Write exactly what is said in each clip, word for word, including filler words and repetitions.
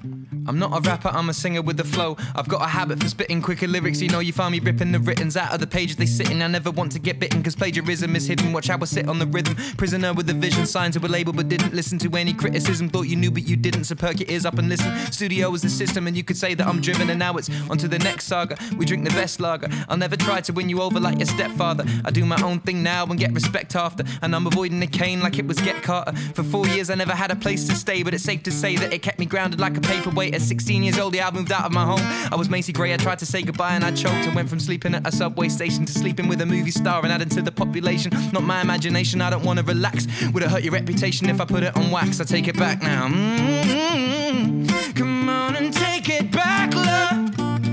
I'm not a rapper, I'm a singer with a flow. I've got a habit for spitting quicker lyrics. You know you find me ripping the writtens out of the pages they sit in. I never want to get bitten, cause plagiarism is hidden. Watch how I sit on the rhythm. Prisoner with a vision, signed to a label but didn't listen to any criticism. Thought you knew but you didn't, so perk your ears up and listen. Studio is the system and you could say that I'm driven. And now it's on to the next saga. We drink the best lager. I'll never try to win you over like your stepfather. I do my own thing now and get respect after. And I'm avoiding the cane like it was Get Carter. For four years I never had a place to stay, but it's safe to say that it kept me grounded like a paperweight. At sixteen years old, yeah, I moved out of my home. I was Macy Gray, I tried to say goodbye and I choked. I went from sleeping at a subway station to sleeping with a movie star and adding to the population. Not my imagination, I don't want to relax. Would it hurt your reputation if I put it on wax? I take it back now. Mm-hmm. Come on and take it back, love.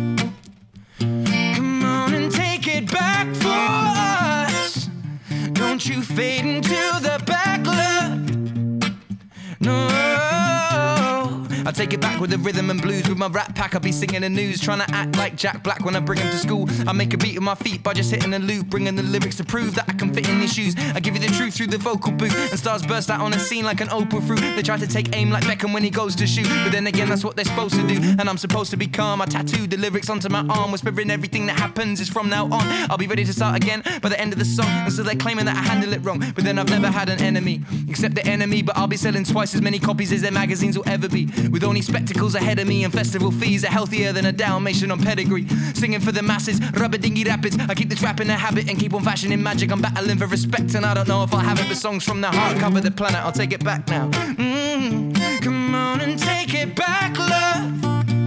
Come on and take it back for us. Don't you fade into the back, love. No, I take it back with the rhythm and blues. With my rap pack, I'll be singing the news, trying to act like Jack Black when I bring him to school. I make a beat with my feet by just hitting a loop, bringing the lyrics to prove that I can fit in these shoes. I give you the truth through the vocal booth, and stars burst out on a scene like an Oprah fruit. They try to take aim like Beckham when he goes to shoot, but then again that's what they're supposed to do, and I'm supposed to be calm. I tattooed the lyrics onto my arm, whispering everything that happens is from now on. I'll be ready to start again by the end of the song, and so they're claiming that I handle it wrong, but then I've never had an enemy except the enemy. But I'll be selling twice as many copies as their magazines will ever be, with only spectacles ahead of me and festival fees are healthier than a Dalmatian on pedigree. Singing for the masses, rubber dingy rapids. I keep this rap in a habit and keep on fashioning magic. I'm battling for respect and I don't know if I'll have it, but songs from the heart cover the planet. I'll take it back now. Mm-hmm. Come on and take it back, love.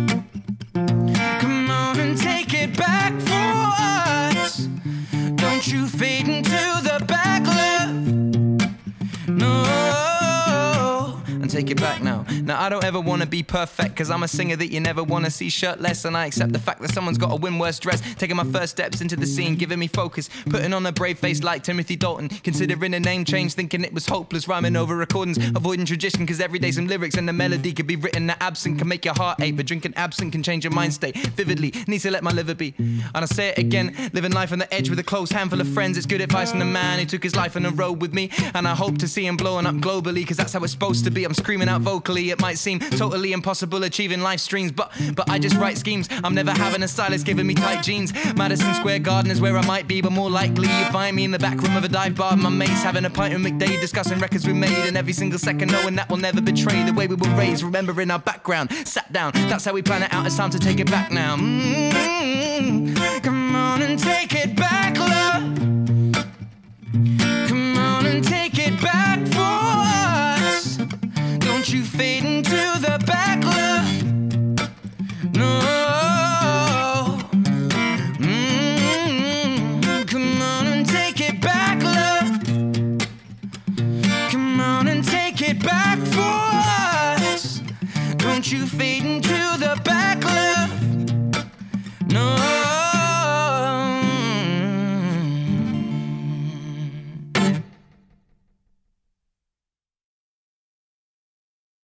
Come on and take it back for us. Don't you fade into the back, love. No. And take it back now. Now I don't ever want to be perfect, cause I'm a singer that you never want to see shirtless, and I accept the fact that someone's got to win worse dress. Taking my first steps into the scene, giving me focus, putting on a brave face like Timothy Dalton, considering a name change, thinking it was hopeless, rhyming over recordings, avoiding tradition, cause every day some lyrics and the melody could be written that absent can make your heart ache, but drinking absent can change your mind state vividly. Need to let my liver be. And I say it again, living life on the edge with a close handful of friends. It's good advice from the man who took his life on the road with me, and I hope to see him blowing up globally, cause that's how it's supposed to be. I'm screaming out vocally, it might seem totally impossible achieving live streams, but but I just write schemes. I'm never having a stylist giving me tight jeans. Madison Square Garden is where I might be, but more likely you find me in the back room of a dive bar with my mates, having a pint with McDade, discussing records we made, and every single second knowing that we'll never betray the way we were raised, remembering our background, sat down, that's how we plan it out. It's time to take it back now. Mm-hmm. Come on and take it back, love. Come on and take it back for us. Don't you fade into the back, love. No. Mm-hmm. Come on and take it back, love. Come on and take it back for us. Don't you fade